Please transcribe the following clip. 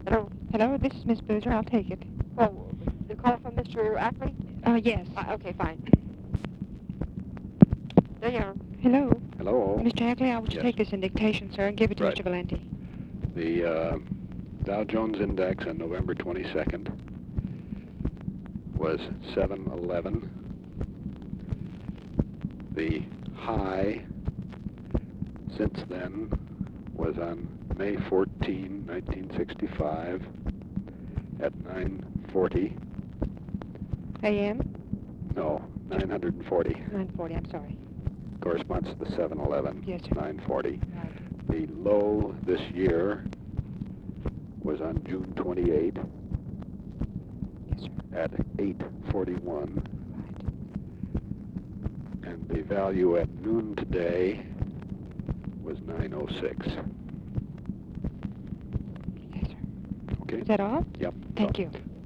Hello? Hello, this is Miss Boozer. I'll take it. Oh, the call from Mr. Ackley? Yes. Okay, fine. There you are. Hello. Hello. Mr. Ackley, I will Yes. take this in dictation, sir, and give it to Right. Mr. Valenti. The Dow Jones Index on November 22nd was 711. The high since then was on May 14, 1965 at 940. A.M.? No, 940. 9:40, I'm sorry. Corresponds to the 711. Yes, sir. 940. Right. The low this year was on June 28 Yes, sir. at 841. Right. And the value at noon today was 906. Yes, sir. Okay? Is that all? Yep. Thank you.